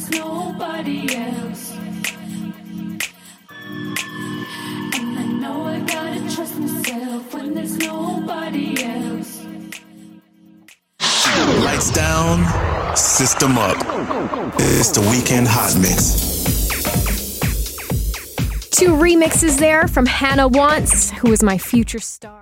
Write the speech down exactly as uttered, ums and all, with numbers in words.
there's nobody else. And I know I gotta trust myself when there's nobody else. Lights down, system up. It's the Weekend Hot Mix. Two remixes there from Hannah Wants, who is my future star.